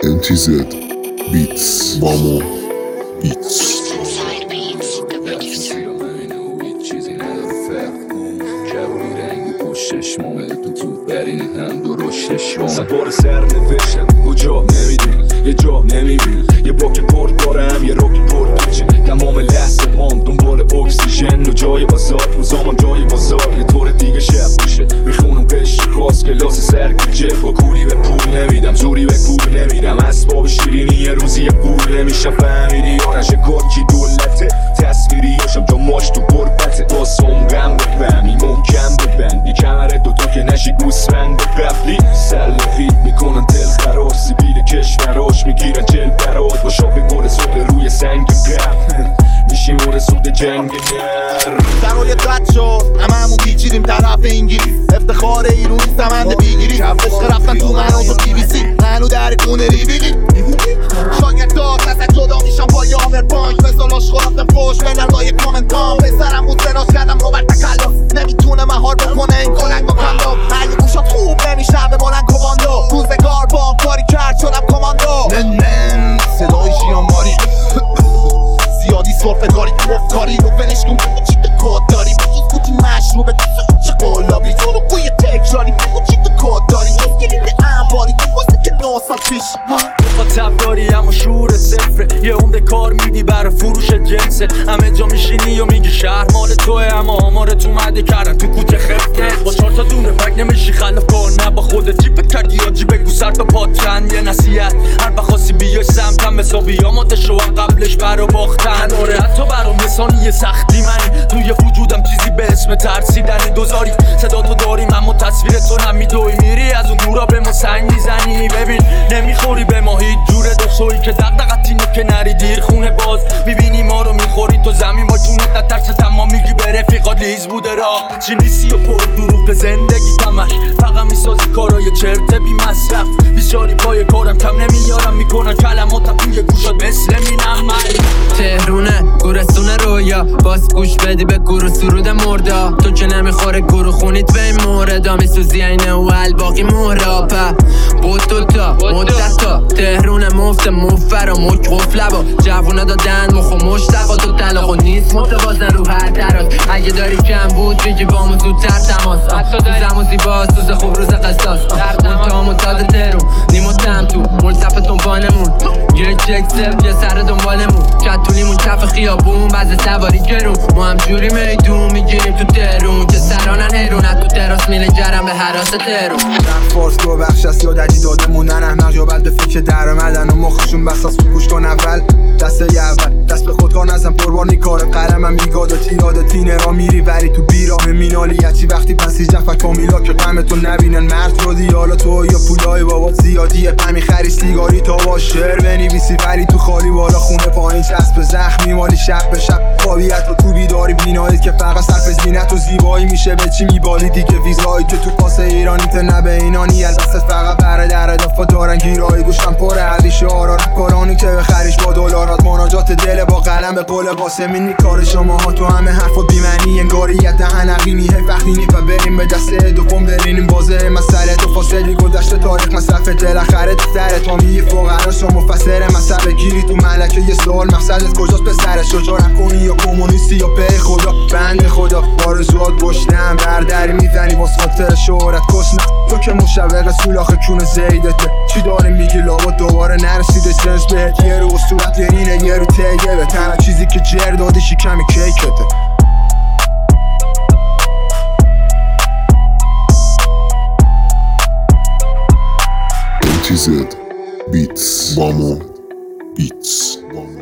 MTZ Beats Vamo Beats برین هم درشتشون سوار سر نوشتم کجا نمیدونی یه جا نمیبینی یه باک پرد دارم یه راکی پرد پیچه تمام لحظه پام دنبال اکسیژن و جای بازار روزامم جای بازار یه طور دیگه شب میشه میخونم قشر خواست کلاس سرگیجه با کوری به پول نمیدم زوری به پول نمیدم اسباب شیرینی یه روزی یه پول نمیشه فهمیدی آرش کارکی دولته تصویری هاشم جا ماش تو بربته باسم غم بفهمی محکم ببندی کمره دوتا که نشی گوسفند قبلی سلفید میکنن دل خراش سیبیل کشوراش میگیرن جل برات با شاپ گل صبح روی سنگ قبل میشیم رسود جنگ نر سرای قد شد هممون پیچیدیم طرف انگلیس افتخار ایرون سمند بیگیری عشق رفتن تو من و تو تی وی سی منو در خونه ریبیدی شاگرد دار ازت جدا میشم با یاور بانک بزالاش خورفتم پشت بنر لای کامنتام پسرم بود سراش کردم روبر تکلا نمیتونه مهار بکنه این کلنگ با کندو اگه گوشات خوب نمیشه به بلند کماندو روزگار بام کاری کرد شدم کماندو من صدای شیاماری زیادی صرفه کاری تو افکاری رو بنش کن بگو چی کد داری بخوز بودی مشروبه چه قلابی تو رو بوی تکراری بگو چی کد داری گلید انباری تو بسته که 9 سال پیش مخاطب داری اما شعور صفره یه عمر کار میدی برای فروش جنسه همه جا میشینی و میگی شهر مال توه اما آمارت اومده کردن تو کوچه خفته با 4 تا دونه فک نمیشی خلاف کار نه با خودت جیب کردی یا جیب بگو سر تا پاترن یه نصیحت هر بخواستی بیای سمتم حسابی آماتش رو قبلش برا باختن آره حتی برام یه ثانیه سختی منی توی وجودم چیزی به اسم ترسیدن دوزاری صدا تو داریم اما تصویر تو نمیدوی میری از اون نورا به ما سنگ میزنی ببین نمیخوری به ما هیچ جوره دخشویی که دقدقت اینو که نری دیر خونه باز میبینی ما رو میخوری تو زمین با جونت نترس تمام میگی به رفیقات لیز بوده را چی نیستی و پر دروغ زندگی تمش فقط میسازی کارای چرت بی مصرف بیچاری پای کارم کم نمیارم میکنن کلماتم توی گوشات مثل مینم تهرونه گورستون رویا باز گوش بدی به گروه سرود مردا تو که نمیخوره گروه خونیت به این موردا میسوزی اینه و الباقی مهراپه بود دوتا مدتا تهرونه مفت مفر و مک قفله با جوونه دادن مخ و مشتقا تو طلاق و نیست متوازن رو هر تراز اگه داری کم بود بگی با ما زودتر تماس سوزم و زیباست سوز خوب روز قصاص منتها تازه تهرون نیمو تم تو ملتف دنبالمون یک سف یه سر دنبالمون کتونیمون کف خیابون بعض سواری گرون ما هم جوری میدون میگیریم تو تهرون که سرانن هیرونت تو تراس میله گرم به حراس تهرون فارس دو بخش است یادتی داده موندن احمق یا بعد به فکر در اومدن و مخشون بساس گوش کن اول دسته اول دست به خود کار نزن پربانی کار قلمم میگاد و تیراد تینه را میری وری تو بیراه مینالیتی وقتی پسی جفت کامیلا که قمتون نبینن مرد رو دیالا تو یا پولای بابات زیادیه پمی خری سیگاری تا با شعر بنویسی ولی تو خالی بالا خونه پایین چسب زخمی مالی شب به شب خوابیت و تو بیداری بینایید که فقط صرف زینت و زیبایی میشه به چی میبالی دیگه ویزایی که تو پاس ایرانی ته نبه اینانی البته فقط برای در اضافه دارن گیرایی گوشم پر علیش آرا کارانی که بخریش با دلارات مناجات دل با قلم به قول قاسمینی کار شما ها تو همه حرفات بی‌معنی انگاریت حنقیمی هی وقتی نیفه بریم به دسته دوم برینیم بازه مسئله تو فاصلی گذشته تاریخ مصرف بالاخره تو سر تو می فقرا شما مفسر مسئله گیری تو ملکه یه سوال مقصدت کجاست به سر شجاعت کنی یا کمونیستی یا پی خدا بند خدا بارزوات گشتم بردری میزنی باز خاطر شهرت کسنه تو که مشوق سولاخ کون زیدته چی داری میگی لابد دوباره نرسیده جنس بهت یه رو صورت لرینه یه رو تیه به تنها چیزی که جر دادی شکمی کیکته MTZ Beats Vamo Beats